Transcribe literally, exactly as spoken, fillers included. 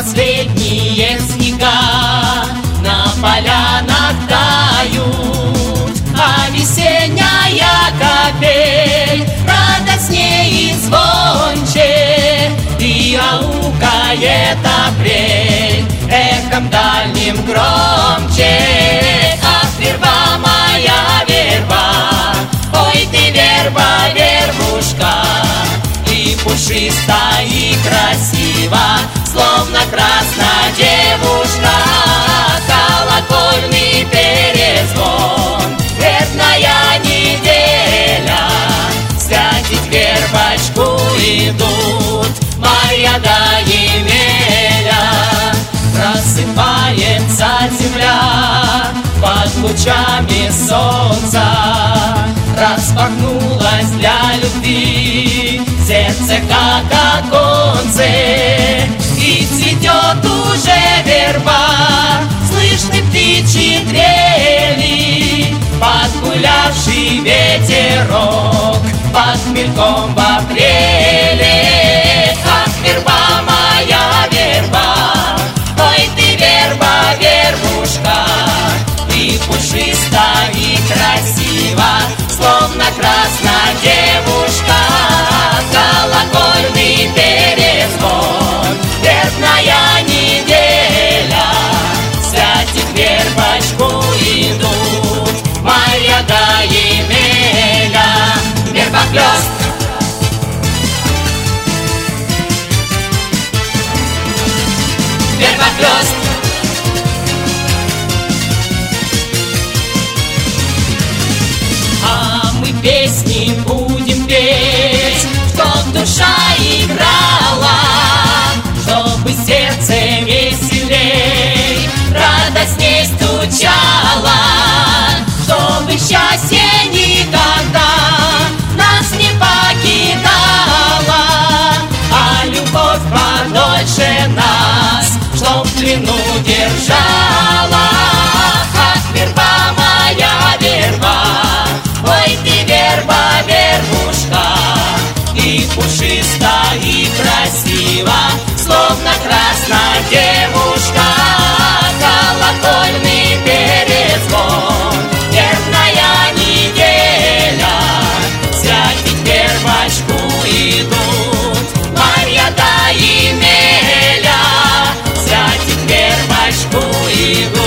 последние снега на полянах тают, а весенняя капель радостней и звонче, и аукает апрель эхом дальним громче. Ах, верба моя, верба, ой ты, верба, вербушка, и пушиста, и красива, словно красная девушка. Колокольный перезвон, вербная неделя, святить вербочку идут Марья да Емеля. Просыпается земля под лучами солнца, распахнулась для любви сердце, как оконце, и цветет уже верба, слышны птичьи трели, подгулявший ветерок под хмельком в апреле. Ах, верба моя, верба, ой ты, верба, вербушка, и пушиста, и красива, словно красная девушка. Колокольный перезвон, вербная неделя, святить вербочку идут Марья да Емеля. Вербохлёст, вербохлёст, а мы песни будем петь, чтоб душа играла, чтобы сердце веселей, радостней стучало, чтобы счастье никогда нас не покидало, а любовь подольше нас, чтоб в плену держала. Ах, верба моя, верба, ой ты, верба, вербушка, и пушиста, и красива, словно красная девушка. Колокольный перезвон, вербная неделя, святить вербочку идут Марья да Емеля, святить вербочку идут.